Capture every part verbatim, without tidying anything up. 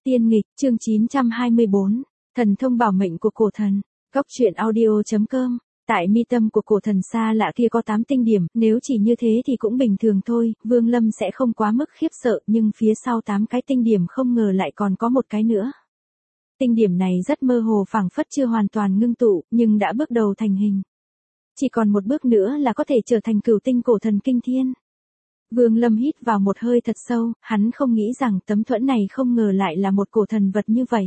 Tiên nghịch, chương chín trăm hai mươi bốn, thần thông bảo mệnh của cổ thần. Góc truyện audio.com. Tại mi tâm của cổ thần xa lạ kia có tám tinh điểm, nếu chỉ như thế thì cũng bình thường thôi, Vương Lâm sẽ không quá mức khiếp sợ, nhưng phía sau tám cái tinh điểm không ngờ lại còn có một cái nữa. Tinh điểm này rất mơ hồ, phảng phất chưa hoàn toàn ngưng tụ, nhưng đã bước đầu thành hình. Chỉ còn một bước nữa là có thể trở thành cửu tinh cổ thần kinh thiên. Vương Lâm hít vào một hơi thật sâu, hắn không nghĩ rằng tấm thuẫn này không ngờ lại là một cổ thần vật như vậy.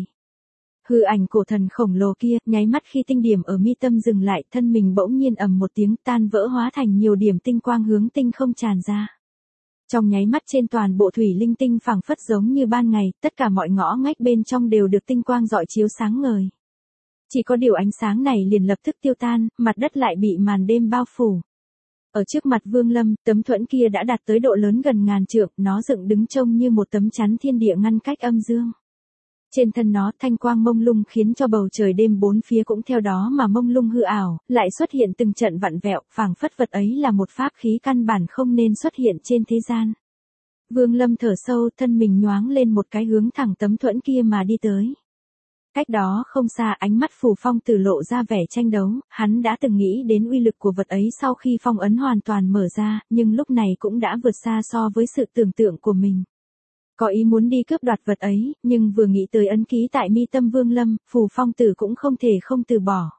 Hư ảnh cổ thần khổng lồ kia, nháy mắt khi tinh điểm ở mi tâm dừng lại, thân mình bỗng nhiên ầm một tiếng tan vỡ hóa thành nhiều điểm tinh quang hướng tinh không tràn ra. Trong nháy mắt trên toàn bộ thủy linh tinh phảng phất giống như ban ngày, tất cả mọi ngõ ngách bên trong đều được tinh quang rọi chiếu sáng ngời. Chỉ có điều ánh sáng này liền lập tức tiêu tan, mặt đất lại bị màn đêm bao phủ. Ở trước mặt Vương Lâm, tấm thuẫn kia đã đạt tới độ lớn gần ngàn trượng, nó dựng đứng trông như một tấm chắn thiên địa ngăn cách âm dương. Trên thân nó thanh quang mông lung khiến cho bầu trời đêm bốn phía cũng theo đó mà mông lung hư ảo, lại xuất hiện từng trận vặn vẹo, phảng phất vật ấy là một pháp khí căn bản không nên xuất hiện trên thế gian. Vương Lâm thở sâu, thân mình nhoáng lên một cái hướng thẳng tấm thuẫn kia mà đi tới. Cách đó không xa, ánh mắt Phù Phong Tử lộ ra vẻ tranh đấu, hắn đã từng nghĩ đến uy lực của vật ấy sau khi phong ấn hoàn toàn mở ra, nhưng lúc này cũng đã vượt xa so với sự tưởng tượng của mình. Có ý muốn đi cướp đoạt vật ấy, nhưng vừa nghĩ tới ấn ký tại mi tâm Vương Lâm, Phù Phong Tử cũng không thể không từ bỏ.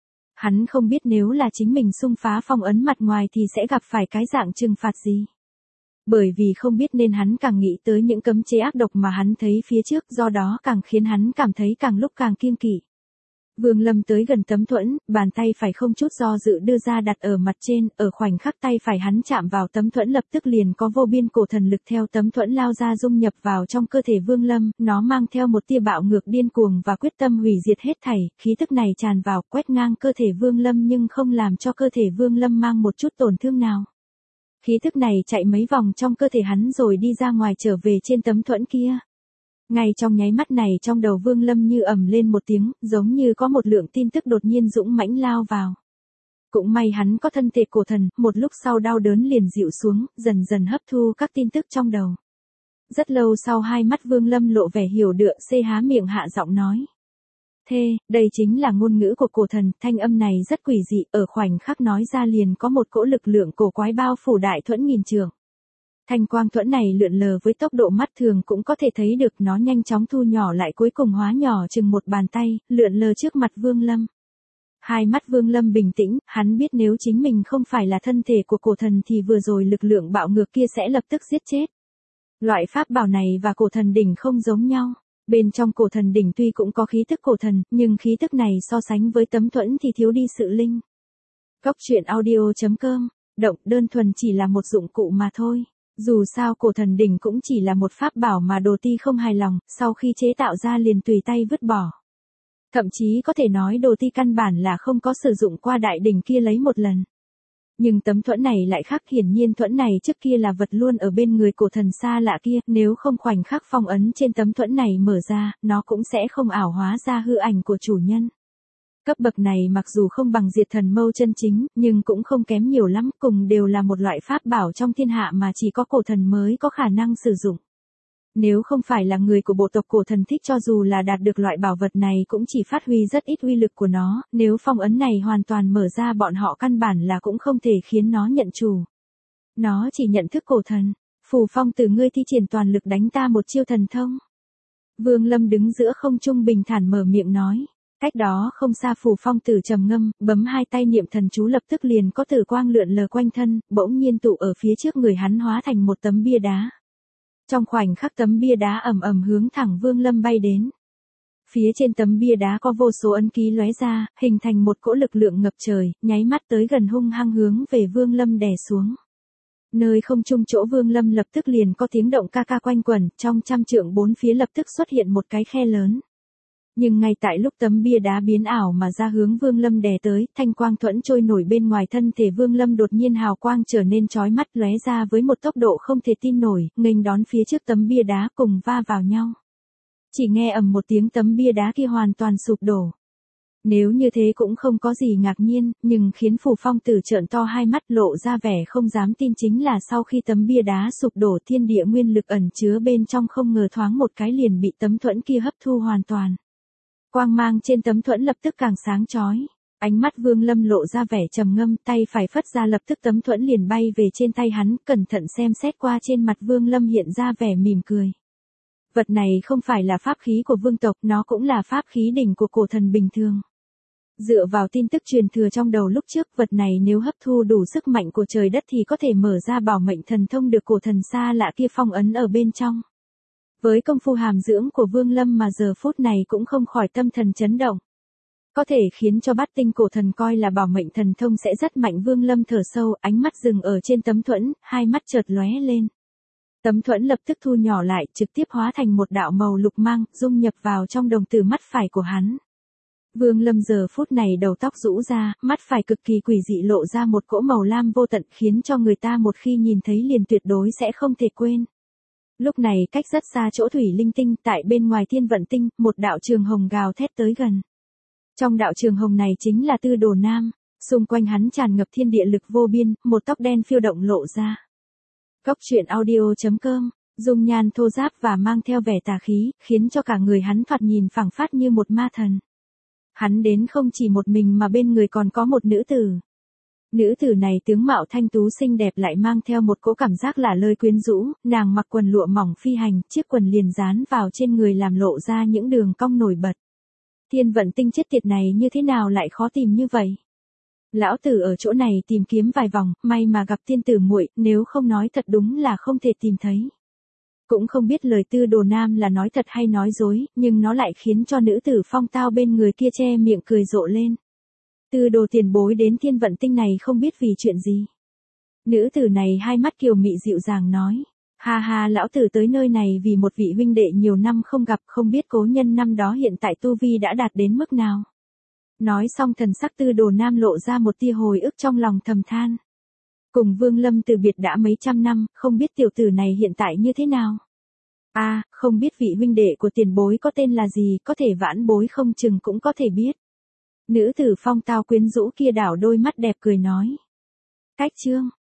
Hắn không biết nếu là chính mình xung phá phong ấn mặt ngoài thì sẽ gặp phải cái dạng trừng phạt gì. Bởi vì không biết nên hắn càng nghĩ tới những cấm chế ác độc mà hắn thấy phía trước, do đó càng khiến hắn cảm thấy càng lúc càng kiêng kỵ. Vương Lâm tới gần tấm thuẫn, bàn tay phải không chút do dự đưa ra đặt ở mặt trên, ở khoảnh khắc tay phải hắn chạm vào tấm thuẫn lập tức liền có vô biên cổ thần lực theo tấm thuẫn lao ra dung nhập vào trong cơ thể Vương Lâm, nó mang theo một tia bạo ngược điên cuồng và quyết tâm hủy diệt hết thảy, khí tức này tràn vào, quét ngang cơ thể Vương Lâm nhưng không làm cho cơ thể Vương Lâm mang một chút tổn thương nào. Khí thức này chạy mấy vòng trong cơ thể hắn rồi đi ra ngoài trở về trên tấm thuẫn kia. Ngay trong nháy mắt này trong đầu Vương Lâm như ầm lên một tiếng, giống như có một lượng tin tức đột nhiên dũng mãnh lao vào. Cũng may hắn có thân thể cổ thần, một lúc sau đau đớn liền dịu xuống, dần dần hấp thu các tin tức trong đầu. Rất lâu sau hai mắt Vương Lâm lộ vẻ hiểu được, xê há miệng hạ giọng nói. Thê, đây chính là ngôn ngữ của cổ thần, thanh âm này rất quỷ dị, ở khoảnh khắc nói ra liền có một cỗ lực lượng cổ quái bao phủ đại thuẫn nghìn trường. Thanh quang thuẫn này lượn lờ với tốc độ mắt thường cũng có thể thấy được, nó nhanh chóng thu nhỏ lại cuối cùng hóa nhỏ chừng một bàn tay, lượn lờ trước mặt Vương Lâm. Hai mắt Vương Lâm bình tĩnh, hắn biết nếu chính mình không phải là thân thể của cổ thần thì vừa rồi lực lượng bạo ngược kia sẽ lập tức giết chết. Loại pháp bảo này và cổ thần đỉnh không giống nhau. Bên trong cổ thần đỉnh tuy cũng có khí tức cổ thần, nhưng khí tức này so sánh với tấm thuẫn thì thiếu đi sự linh. Góc truyện audio.com. Động đơn thuần chỉ là một dụng cụ mà thôi. Dù sao cổ thần đỉnh cũng chỉ là một pháp bảo mà Đồ Ti không hài lòng, sau khi chế tạo ra liền tùy tay vứt bỏ. Thậm chí có thể nói Đồ Ti căn bản là không có sử dụng qua đại đỉnh kia lấy một lần. Nhưng tấm thuẫn này lại khác, hiển nhiên thuẫn này trước kia là vật luôn ở bên người cổ thần xa lạ kia, nếu không khoảnh khắc phong ấn trên tấm thuẫn này mở ra, nó cũng sẽ không ảo hóa ra hư ảnh của chủ nhân. Cấp bậc này mặc dù không bằng diệt thần mâu chân chính, nhưng cũng không kém nhiều lắm, cùng đều là một loại pháp bảo trong thiên hạ mà chỉ có cổ thần mới có khả năng sử dụng. Nếu không phải là người của bộ tộc cổ thần thích cho dù là đạt được loại bảo vật này cũng chỉ phát huy rất ít uy lực của nó, nếu phong ấn này hoàn toàn mở ra bọn họ căn bản là cũng không thể khiến nó nhận chủ. Nó chỉ nhận thức cổ thần. Phù Phong Tử, ngươi thi triển toàn lực đánh ta một chiêu thần thông. Vương Lâm đứng giữa không trung bình thản mở miệng nói. Cách đó không xa Phù Phong Tử trầm ngâm, bấm hai tay niệm thần chú lập tức liền có tử quang lượn lờ quanh thân, bỗng nhiên tụ ở phía trước người hắn hóa thành một tấm bia đá. Trong khoảnh khắc tấm bia đá ầm ầm hướng thẳng Vương Lâm bay đến. Phía trên tấm bia đá có vô số ấn ký lóe ra, hình thành một cỗ lực lượng ngập trời, nháy mắt tới gần hung hăng hướng về Vương Lâm đè xuống. Nơi không trung chỗ Vương Lâm lập tức liền có tiếng động ca ca quanh quẩn, trong trăm trượng bốn phía lập tức xuất hiện một cái khe lớn. Nhưng ngay tại lúc tấm bia đá biến ảo mà ra hướng Vương Lâm đè tới, thanh quang thuẫn trôi nổi bên ngoài thân thể Vương Lâm đột nhiên hào quang trở nên chói mắt lóe ra với một tốc độ không thể tin nổi, nghênh đón phía trước tấm bia đá cùng va vào nhau. Chỉ nghe ầm một tiếng tấm bia đá kia hoàn toàn sụp đổ. Nếu như thế cũng không có gì ngạc nhiên, nhưng khiến Phù Phong Tử trợn to hai mắt lộ ra vẻ không dám tin chính là sau khi tấm bia đá sụp đổ thiên địa nguyên lực ẩn chứa bên trong không ngờ thoáng một cái liền bị tấm thuẫn kia hấp thu hoàn toàn. Quang mang trên tấm thuẫn lập tức càng sáng chói. Ánh mắt Vương Lâm lộ ra vẻ trầm ngâm, tay phải phất ra lập tức tấm thuẫn liền bay về trên tay hắn, cẩn thận xem xét qua trên mặt Vương Lâm hiện ra vẻ mỉm cười. Vật này không phải là pháp khí của vương tộc, nó cũng là pháp khí đỉnh của cổ thần bình thường. Dựa vào tin tức truyền thừa trong đầu lúc trước, vật này nếu hấp thu đủ sức mạnh của trời đất thì có thể mở ra bảo mệnh thần thông được cổ thần xa lạ kia phong ấn ở bên trong. Với công phu hàm dưỡng của Vương Lâm mà giờ phút này cũng không khỏi tâm thần chấn động. Có thể khiến cho bát tinh cổ thần coi là bảo mệnh thần thông sẽ rất mạnh. Vương Lâm thở sâu, ánh mắt dừng ở trên tấm thuẫn, hai mắt chợt lóe lên. Tấm thuẫn lập tức thu nhỏ lại, trực tiếp hóa thành một đạo màu lục mang, dung nhập vào trong đồng tử mắt phải của hắn. Vương Lâm giờ phút này đầu tóc rũ ra, mắt phải cực kỳ quỷ dị lộ ra một cỗ màu lam vô tận khiến cho người ta một khi nhìn thấy liền tuyệt đối sẽ không thể quên. Lúc này cách rất xa chỗ thủy linh tinh, tại bên ngoài thiên vận tinh, một đạo trường hồng gào thét tới gần. Trong đạo trường hồng này chính là Tư Đồ Nam, xung quanh hắn tràn ngập thiên địa lực vô biên, một tóc đen phiêu động lộ ra. Cốc truyện audio chấm com, dung nhan thô ráp và mang theo vẻ tà khí, khiến cho cả người hắn thoạt nhìn phảng phất như một ma thần. Hắn đến không chỉ một mình mà bên người còn có một nữ tử. Nữ tử này tướng mạo thanh tú xinh đẹp lại mang theo một cỗ cảm giác lả lơi quyến rũ, nàng mặc quần lụa mỏng phi hành, chiếc quần liền dán vào trên người làm lộ ra những đường cong nổi bật. Thiên vận tinh chết tiệt này như thế nào lại khó tìm như vậy? Lão tử ở chỗ này tìm kiếm vài vòng, may mà gặp tiên tử muội, nếu không nói thật đúng là không thể tìm thấy. Cũng không biết lời Tư Đồ Nam là nói thật hay nói dối, nhưng nó lại khiến cho nữ tử phong tao bên người kia che miệng cười rộ lên. Tư Đồ tiền bối đến thiên vận tinh này không biết vì chuyện gì. Nữ tử này hai mắt kiều mị dịu dàng nói. Ha ha, lão tử tới nơi này vì một vị huynh đệ nhiều năm không gặp, không biết cố nhân năm đó hiện tại tu vi đã đạt đến mức nào. Nói xong thần sắc Tư Đồ Nam lộ ra một tia hồi ức trong lòng thầm than. Cùng Vương Lâm từ biệt đã mấy trăm năm, không biết tiểu tử này hiện tại như thế nào. A, à, không biết vị huynh đệ của tiền bối có tên là gì, có thể vãn bối không chừng cũng có thể biết. Nữ tử phong tao quyến rũ kia đảo đôi mắt đẹp cười nói. Cách chương.